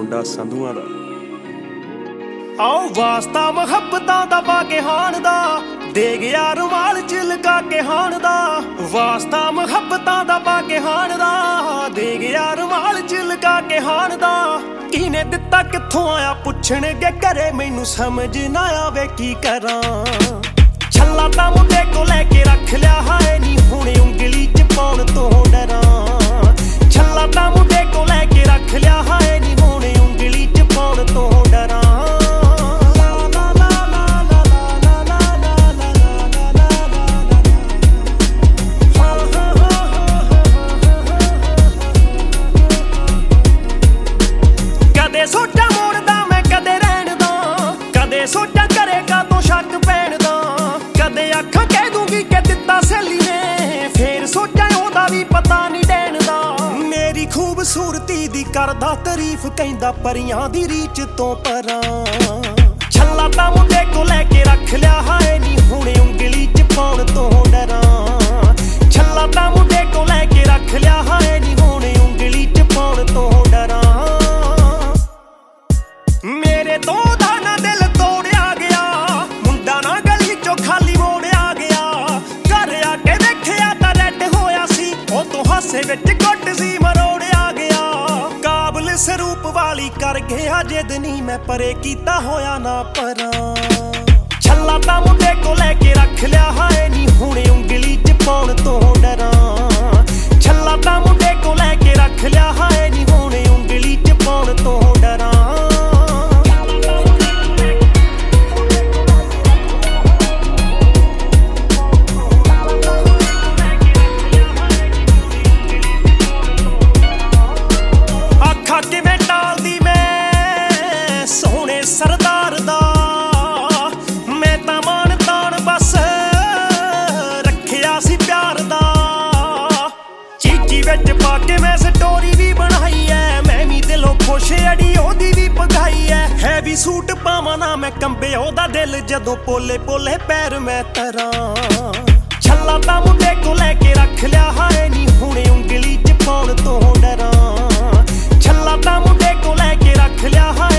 ਮੁੰਡਾ ਸੰਧੂਆਂ ਦਾ। ਆਓ ਵਾਸਤਾ ਮੁਹੱਬਤਾਂ ਦਾ ਬਾਗੇ ਹਾਣ ਦਾ, ਦੇ ਗਿਆ ਰੁਮਾਲ ਚ ਲਗਾ ਕੇ ਹਾਣ ਦਾ। ਵਾਸਤਾ ਮੁਹੱਬਤਾਂ ਦਾ ਬਾਗੇ ਹਾਣ ਦਾ, ਦੇ ਗਿਆ ਰੁਮਾਲ ਚ ਲਗਾ ਕੇ ਹਾਣ ਦਾ। ਕਿਹਨੇ ਦਿੱਤਾ ਕਿੱਥੋਂ ਆਇਆ ਪੁੱਛਣਗੇ ਘਰੇ, ਮੈਨੂੰ ਸਮਝ ਨਾ ਆਵੇ ਕੀ ਕਰਾਂ। ਛੱਲਾ ਤਾਂ ਮੁੰਡੇ ਕੋ ਲੈ ਕੇ ਰੱਖ ਲਿਆ, ਹਾਏ ਨੀ ਹੁਣ ਉਂਗਲੀ ਚ ਪਾਉਣ ਤੋਂ ਡਰਾਂ। ਛੱਲਾ ਤਾਂ ਮੁੰਡੇ ਕੋ ਲੈ ਕੇ ਰੱਖ ਲਿਆ, ਹਾਏ ਨੀ ਹੁਣ ਉਂਗਲੀ ਚ ਪਾਉਣ ਤੋਂ ਡਰਾਂ। ਕਦੇ ਸੋਚਾਂ ਮੋੜਦਾ ਮੈਂ ਕਦੇ ਰਹਿਣ ਦਾ, ਕਦੇ ਸੋਚਾਂ ਕਰੇਗਾ ਤੂੰ ਸ਼ੱਕ ਪੈਣ ਦਾ। ਕਦੇ ਅੱਖਾਂ ਕਹਿ ਦੂੰਗੀ ਕਿ ਦਿੱਤਾ ਸਹੇਲੀ ਨੇ, ਫੇਰ ਸੋਚਾਂ ਉਹਦਾ ਵੀ ਪਤਾ ਨਹੀਂ ਦੇਣ ਦਾ। ਮੇਰੀ ਖੂਬਸੂਰਤੀ ਦੀ ਕਰਦਾ ਤਾਰੀਫ, ਕਹਿੰਦਾ ਪਰੀਆਂ ਦੀ ਰੀਚ ਤੋਂ ਪਰਾਂ। ਛੱਲਾ ਤਾਂ ਮੁੰਡੇ ਕੋ ਲੈ ਕੇ ਰੱਖ ਲਿਆ, ਹਾਏ ਨੀ ਹੁਣ ਉਂਗਲੀ ਚ ਪਾਉਣ ਤੋਂ ਡਰਾਂ। ਛੱਲਾ ਤਾਂ ਮੁੰਡੇ ਕੋ ਲੈ ਕੇ ਰੱਖ ਲਿਆ, ਹਾਏ ਨੀ ਹੁਣ ਉਂਗਲੀ ਚ ਪਾਉਣ ਤੋਂ ਡਰਾਂ। ਮੇਰੇ ਤੋਂ ਦਾ ਨਾ ਦਿਲ ਤੋੜਿਆ ਗਿਆ, ਮੁੰਡਾ ਨਾ ਗਲੀ ਚੋਂ ਖਾਲੀ ਮੋੜਿਆ ਗਿਆ। ਘਰ ਆ ਕੇ ਵੇਖਿਆ ਤਾਂ ਰੈਡ ਹੋਇਆ ਸੀ, ਉਹ ਤੋਂ ਹਾਸੇ ਵਿੱਚ ਗੁੱਟ ਸੀ ਮਰੋੜਿਆ ਗਿਆ। ਕਾਬਲ ਸਰੂਪ ਵਾਲੀ ਕਰ ਗਿਆ ਜਿੱਦ ਨੀ ਮੈਂ ਪਰੇ ਕੀਤਾ ਹੋਇਆ ਨਾ ਪਰਾਂ। ਛੱਲਾ ਤਾਂ ਮੁੰਡੇ ਕੋ ਲੈ ਕੇ ਰੱਖ ਲਿਆ, ਹਾਏ ਨੀ ਹੁਣ ਉਂਗਲੀ ਚ ਪਾਉਣ ਤੋਂ ਡਰਾਂ। ਛੱਲਾ ਤਾਂ ਮੁੰਡੇ ਕੋ ਲੈ ਕੇ ਰੱਖ ਲਿਆ, ਹਾਏ ਨੀ ਹੁਣ ਉਂਗਲੀ ਚ ਪਾਉਣ ਤੋਂ ਡਰਾਂ। ਕਿਵੇਂ ਟਾਲਦੀ ਮੈਂ ਸੋਹਣੇ ਸਰਦਾਰ ਦਾ, ਮੈਂ ਤਾਂ ਮਾਣ ਤਾਣ ਬਸ ਰੱਖਿਆ ਸੀ ਪਿਆਰ ਦਾ। ਚੀਚੀ ਵਿੱਚ ਪਾ ਕੇ ਮੈਂ ਸਟੋਰੀ ਵੀ ਬਣਾਈ ਐ, ਮੈਂ ਵੀ ਦਿਲੋਂ ਖੁਸ਼ ਅੜੀ ਉਹਦੀ ਵੀ ਪਗਾਈ ਐ। ਹੈਵੀ ਸੂਟ ਪਾਵਾਂ ਨਾ ਮੈਂ ਕੰਬੇ ਉਹਦਾ ਦਿਲ, ਜਦੋਂ ਪੋਲੇ ਪੋਲੇ ਪੈਰ ਮੈਂ ਤਰਾਂ। ਛੱਲਾ ਤਾਂ ਮੁੰਡੇ ਕੋ ਲੈ ਕੇ ਰੱਖ ਲਿਆ, ਹਾਏ ਨੀ ਹੁਣ ਉਂਗਲੀ ਚ ਪਾਉਣ ਤੋਂ ਡਰਾਂ। ਛੱਲਾ ਤਾਂ ਮੁੰਡੇ ਕੋ ਲੈ ਕੇ ਰੱਖ ਲਿਆ, ਹਾਏ